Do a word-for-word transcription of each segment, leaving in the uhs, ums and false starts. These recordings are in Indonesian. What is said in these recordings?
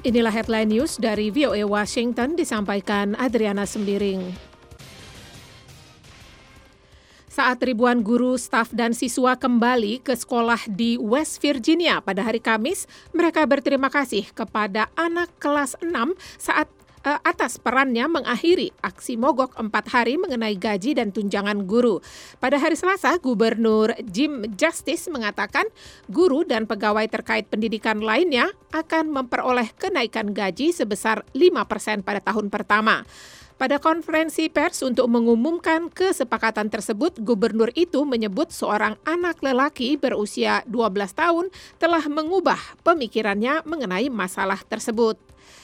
Inilah headline news dari V O A Washington, disampaikan Adriana Sembiring. Saat ribuan guru, staf, dan siswa kembali ke sekolah di West Virginia pada hari Kamis, mereka berterima kasih kepada anak kelas enam saat uh, atas perannya mengakhiri aksi mogok empat hari mengenai gaji dan tunjangan guru. Pada hari Selasa, Gubernur Jim Justice mengatakan guru dan pegawai terkait pendidikan lainnya akan memperoleh kenaikan gaji sebesar lima persen pada tahun pertama. Pada konferensi pers untuk mengumumkan kesepakatan tersebut, gubernur itu menyebut seorang anak lelaki berusia dua belas tahun telah mengubah pemikirannya mengenai masalah tersebut.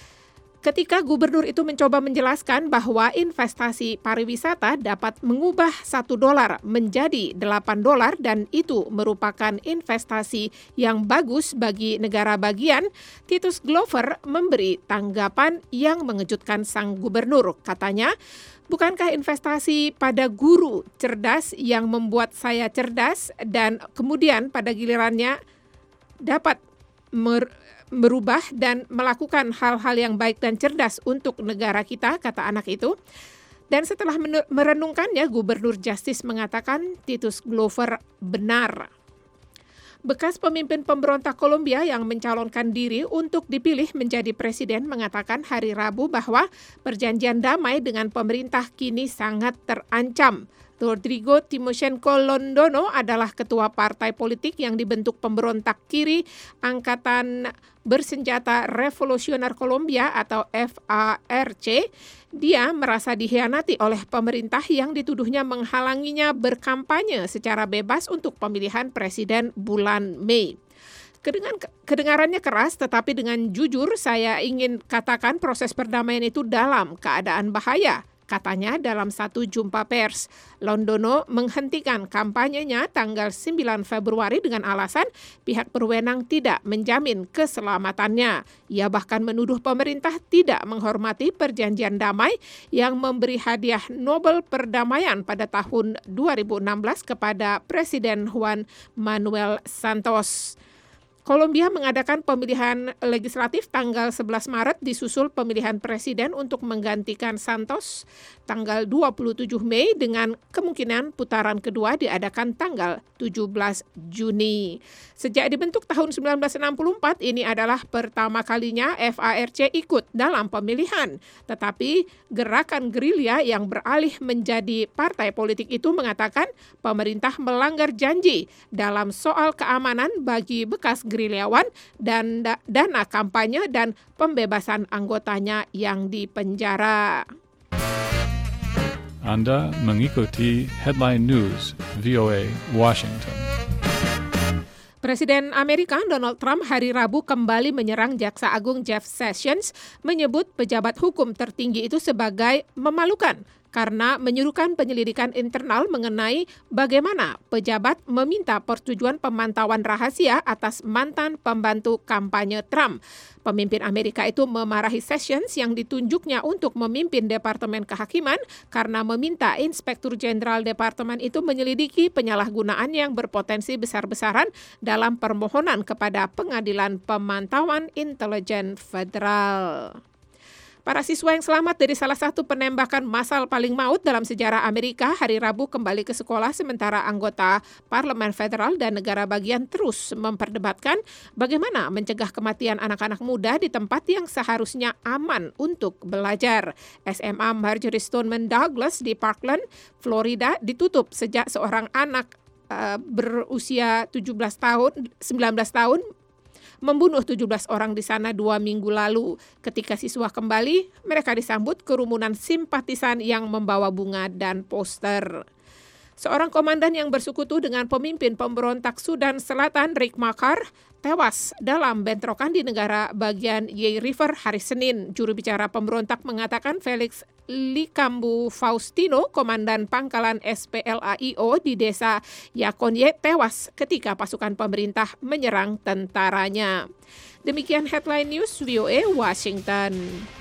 Ketika gubernur itu mencoba menjelaskan bahwa investasi pariwisata dapat mengubah satu dolar menjadi delapan dolar dan itu merupakan investasi yang bagus bagi negara bagian, Titus Glover memberi tanggapan yang mengejutkan sang gubernur. Katanya, bukankah investasi pada guru cerdas yang membuat saya cerdas dan kemudian pada gilirannya dapat mer- merubah dan melakukan hal-hal yang baik dan cerdas untuk negara kita, kata anak itu. Dan setelah merenungkannya, Gubernur Justice mengatakan Titus Glover benar. Bekas pemimpin pemberontak Kolombia yang mencalonkan diri untuk dipilih menjadi presiden mengatakan hari Rabu bahwa perjanjian damai dengan pemerintah kini sangat terancam. Rodrigo Timoshenko Londono adalah ketua partai politik yang dibentuk pemberontak kiri Angkatan Bersenjata Revolusioner Kolombia atau F A R C. Dia merasa dikhianati oleh pemerintah yang dituduhnya menghalanginya berkampanye secara bebas untuk pemilihan presiden bulan Mei. Kedengan, kedengarannya keras, tetapi dengan jujur saya ingin katakan proses perdamaian itu dalam keadaan bahaya, katanya dalam satu jumpa pers. Londono menghentikan kampanyenya tanggal sembilan Februari dengan alasan pihak berwenang tidak menjamin keselamatannya. Ia bahkan menuduh pemerintah tidak menghormati perjanjian damai yang memberi hadiah Nobel Perdamaian pada tahun dua ribu enam belas kepada Presiden Juan Manuel Santos. Kolombia mengadakan pemilihan legislatif tanggal sebelas Maret disusul pemilihan presiden untuk menggantikan Santos tanggal dua puluh tujuh Mei dengan kemungkinan putaran kedua diadakan tanggal tujuh belas Juni. Sejak dibentuk tahun sembilan belas enam puluh empat, ini adalah pertama kalinya F A R C ikut dalam pemilihan. Tetapi gerakan gerilya yang beralih menjadi partai politik itu mengatakan pemerintah melanggar janji dalam soal keamanan bagi bekas gerilyawan dan da- dana kampanye dan pembebasan anggotanya yang dipenjara. Anda mengikuti Headline News V O A Washington. Presiden Amerika Donald Trump hari Rabu kembali menyerang Jaksa Agung Jeff Sessions, menyebut pejabat hukum tertinggi itu sebagai memalukan karena menyuruhkan penyelidikan internal mengenai bagaimana pejabat meminta persetujuan pemantauan rahasia atas mantan pembantu kampanye Trump. Pemimpin Amerika itu memarahi Sessions yang ditunjuknya untuk memimpin Departemen Kehakiman karena meminta Inspektur Jenderal Departemen itu menyelidiki penyalahgunaan yang berpotensi besar-besaran dalam permohonan kepada Pengadilan Pemantauan Intelijen Federal. Para siswa yang selamat dari salah satu penembakan massal paling maut dalam sejarah Amerika hari Rabu kembali ke sekolah sementara anggota Parlemen Federal dan negara bagian terus memperdebatkan bagaimana mencegah kematian anak-anak muda di tempat yang seharusnya aman untuk belajar. S M A Marjory Stoneman Douglas di Parkland, Florida ditutup sejak seorang anak uh, berusia tujuh belas tahun, sembilan belas tahun membunuh tujuh belas orang di sana dua minggu lalu. Ketika siswa kembali, mereka disambut kerumunan simpatisan yang membawa bunga dan poster. Seorang komandan yang bersekutu dengan pemimpin pemberontak Sudan Selatan, Riek Machar, tewas dalam bentrokan di negara bagian Yei River hari Senin. Juru bicara pemberontak mengatakan Felix Likambu Faustino, komandan pangkalan S P L A I O di desa Yakonye, tewas ketika pasukan pemerintah menyerang tentaranya. Demikian Headline News V O A Washington.